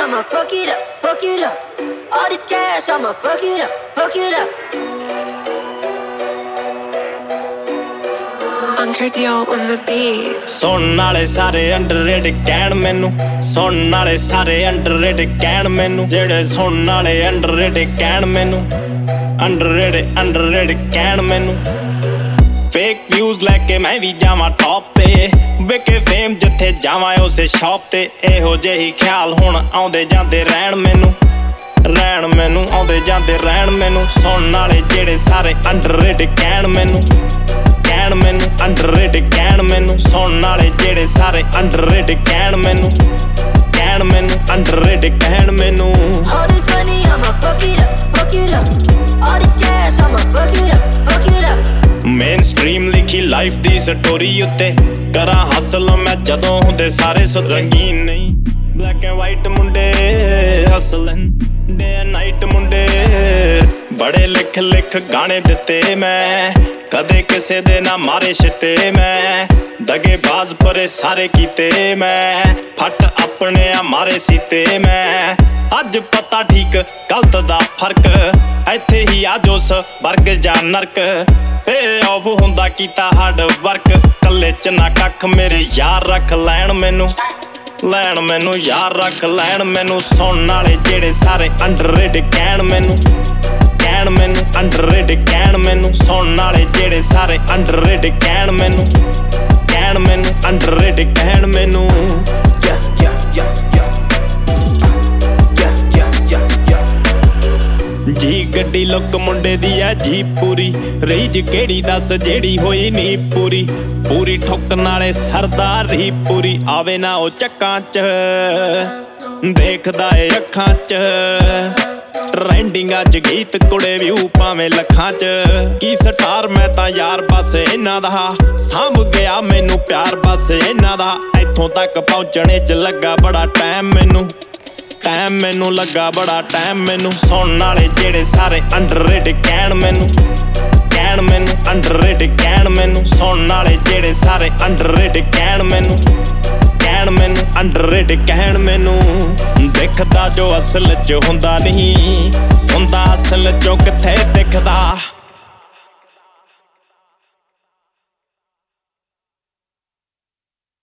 I'ma fuck it up, fuck it up. All this cash, I'ma fuck it up, fuck it up. Cardio on the beat. ਸੁਣਨ ਵਾਲੇ ਸਾਰੇ underrated ਕਹਿਣ ਮੈਨੂੰ, ਸੁਣਨ ਵਾਲੇ ਸਾਰੇ ਅੰਡਰਰੇਟਡ ਕਹਿਣ ਮੈਨੂੰ, ਜਿਹੜੇ ਸੁਣਨ ਵਾਲੇ ਅੰਡਰਰੇਟਡ ਕਹਿਣ ਮੈਨੂੰ, ਅੰਡਰਰੇਟਡ ਕਹਿਣ ਮੈਨੂੰ। ਫੇਕ ਵਿਊਜ਼ ਲੈ ਕੇ ਮੈਂ ਵੀ ਜਾਵਾਂ ਟੌਪ ਤੇ, ਵਿਕੇ ਫੇਮ ਜਿੱਥੇ ਜਾਵਾਂ ਉਸੇ ਸ਼ੌਪ ਤੇ। ਇਹੋ ਜਿਹੀ ਖਿਆਲ ਹੁਣ ਆਉਂਦੇ ਜਾਂਦੇ ਰਹਿਣ ਮੈਨੂੰ, ਆਉਂਦੇ ਜਾਂਦੇ ਰਹਿਣ ਮੈਨੂੰ। ਸੁਣਨ ਵਾਲੇ ਜਿਹੜੇ ਸਾਰੇ ਅੰਡਰਰੇਟਡ ਕਹਿਣ ਮੈਨੂੰ, ਅੰਡਰਰੇਟਡ ਕਹਿਣ ਮੈਨੂੰ। ਸੁਣਨ ਵਾਲੇ ਜਿਹੜੇ ਸਾਰੇ ਅੰਡਰਰੇਟਡ ਕਹਿਣ ਮੈਨੂੰ, ਅੰਡਰਰੇਟਡ ਕਹਿਣ ਮੈਨੂੰ। All this money, I'ma fuck it up, fuck it up. All this cash, I'ma fuck it up, fuck it up. Mainstream ਲਿਖੀ ਲਾਈਫ ਦੀ ਸਟੋਰੀ ਉੱਤੇ, ਕਰਾਂ ਹਾਸਲ ਮੈਂ ਜਦੋਂ ਹੁੰਦੇ ਸਾਰੇ ਸੁ ਰੰਗੀਨ ਨਹੀਂ। ਬਲੈਕ ਐਂਡ ਵਾਈਟ ਮੁੰਡੇ ਹਸਲਨ, ਡੇ ਐਂਡ ਨਾਈਟ ਮੁੰਡੇ ਬੜੇ ਲਿਖ ਗਾਣੇ ਦਿੱਤੇ ਮੈਂ, ਕਦੇ ਕਿਸੇ ਦੇ ਨਾ ਮਾਰੇ ਛਿੱਟੇ ਮੈਂ। ਦਗੇਬਾਜ਼ ਪਰੇ ਸਾਰੇ ਕੀਤੇ ਮੈਂ, ਫੱਟ ਆਪਣੇ ਆ ਮਾਰੇ ਸੀਤੇ ਮੈਂ। ਅੱਜ ਪਤਾ ਠੀਕ ਗਲਤ ਦਾ ਫਰਕ, ਇੱਥੇ ਹੀ ਆ ਜੋ ਸਵਰਗ ਜਾਂ ਨਰਕ। ਇਹ ਆਫ ਹੁੰਦਾ ਕੀਤਾ ਹਾਰਡ ਵਰਕ, ਕੱਲੇ ਚ ਨਾ ਕੱਖ ਮੇਰੇ ਯਾਰ ਰੱਖ ਲੈਣ ਮੈਨੂੰ, ਯਾਰ ਰੱਖ ਲੈਣ ਮੈਨੂੰ। ਸੁਣਨ ਵਾਲੇ ਜਿਹੜੇ ਸਾਰੇ ਅੰਡਰਰੇਟਡ ਕਹਿਣ ਮੈਨੂੰ, ਅੰਡਰਰੇਟਡ ਕਹਿਣ ਮੈਨੂੰ। ਸੁਣਨ ਵਾਲੇ ਜਿਹੜੇ ਸਾਰੇ ਅੰਡਰਰੇਟਡ ਕਹਿਣ ਮੈਨੂੰ, ਅੰਡਰਰੇਟਡ ਕਹਿਣ ਮੈਨੂੰ। ਜੀ ਗੱਡੀ ਲੁੱਕ ਮੁੰਡੇ ਦੀ ਆ ਜੀ ਪੂਰੀ, ਰੀਝ ਕਿਹੜੀ ਦੱਸ ਜਿਹੜੀ ਹੋਈ ਨੀ ਪੂਰੀ। ਪੂਰੀ ਠੁੱਕਣ ਵਾਲੇ ਸਰਦਾਰੀ ਪੂਰੀ, ਆਵੇ ਨਾ ਉਹ ਚੱਕਾਂ ਚ ਦੇਖਦਾ ਏ ਅੱਖਾਂ ਚ। ਟ੍ਰੈਂਡਿੰਗ ਅੱਜ ਗੀਤ ਕੁੜੇ ਵਿਊ ਭਾਵੇਂ ਲੱਖਾਂ ਚ। ਕੀ ਸਟਾਰ ਮੈਂ ਤਾਂ ਯਾਰ ਬਸ ਇਹਨਾਂ ਦਾ, ਸਾਂਭ ਗਿਆ ਮੈਨੂੰ ਪਿਆਰ ਬਸ ਇਹਨਾਂ ਦਾ। ਇੱਥੋਂ ਤੱਕ ਪਹੁੰਚਣੇ ਚ ਲੱਗਾ ਬੜਾ ਟਾਈਮ ਮੈਨੂੰ, ਲੱਗਾ ਬੜਾ ਟਾਈਮ ਮੈਨੂੰ। ਸੁਣਨ ਵਾਲੇ ਜਿਹੜੇ ਸਾਰੇ ਅੰਡਰਰੇਟਡ ਕਹਿਣ ਮੈਨੂੰ, ਅੰਡਰਰੇਟਡ ਕਹਿਣ ਮੈਨੂੰ। ਸੁਣਨ ਵਾਲੇ ਜਿਹੜੇ ਸਾਰੇ ਅੰਡਰਰੇਟਡ ਕਹਿਣ ਮੈਨੂੰ, ਅੰਡਰਰੇਟਡ ਕਹਿਣ ਮੈਨੂੰ। ਦਿਖਦਾ ਜੋ ਅਸਲ ਚ ਹੁੰਦਾ ਨਹੀਂ, ਹੁੰਦਾ ਅਸਲ ਚੋਂ ਕਿੱਥੇ ਦਿਖਦਾ।